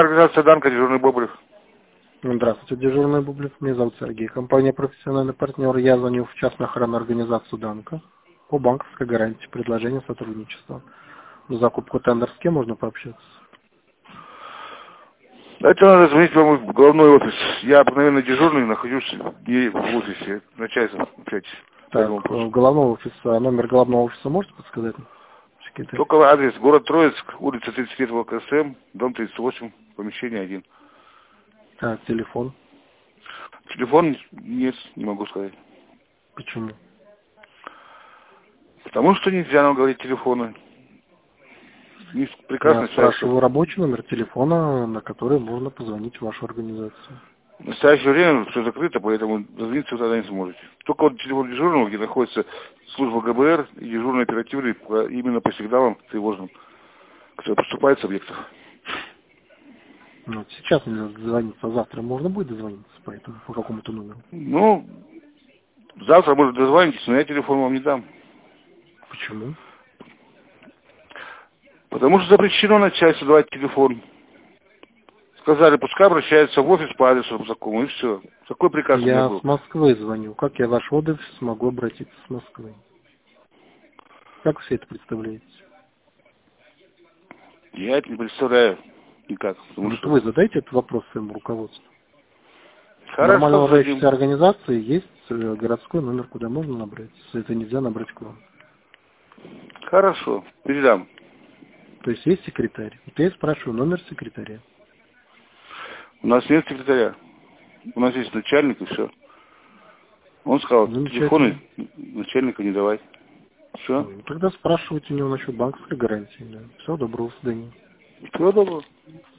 Организация Данка, дежурный Бобрев. Здравствуйте, дежурный Бублев. Меня зовут Сергей. Компания «Профессиональный партнер». Я звоню в частную охранную организацию «Данка» по банковской гарантии предложения сотрудничества. За закупку тендер с кем можно пообщаться? Это надо звонить вам в головной офис. Я обыкновенно дежурный, нахожусь не в офисе. Начальство общайтесь. Так, головного офиса, номер головного офиса можете подсказать? Только адрес: город Троицк, улица 30 лет ВКСМ, дом 38, помещение 1. Так, телефон? Телефон нет, не могу сказать. Почему? Потому что нельзя нам говорить телефоны. Прекрасно. Я спрашиваю рабочий номер телефона, на который можно позвонить в вашу организацию. В настоящее время все закрыто, поэтому дозвониться вы тогда не сможете. Только вот телефон дежурного, где находится служба ГБР и дежурные оперативы именно по сигналам тревожным, которые поступают с объектов. Ну, сейчас нельзя дозвониться, а завтра можно будет дозвониться по какому-то номеру? Ну, завтра может дозвонитесь, но я телефон вам не дам. Почему? Потому что запрещено начальству давать телефон. Сказали, пускай обращаются в офис по адресу такому, и все. Такой приказ у меня был. Я с Москвы звоню. Как я в ваш офис смогу обратиться с Москвы? Как вы все это представляете? Я это не представляю никак. Вот что... Вы задайте этот вопрос своему руководству. Хорошо, нормально уважающейся организации есть городской номер, куда можно набрать. Если это нельзя набрать к вам. Хорошо, передам. То есть есть секретарь. Вот я спрашиваю номер секретаря. У нас нет секретаря. У нас есть начальник и все. Он сказал, телефоны начальника не давать. Все. Ну, тогда спрашивайте у него насчет банковской гарантии. Да. Всего доброго, до свидания. Всего доброго.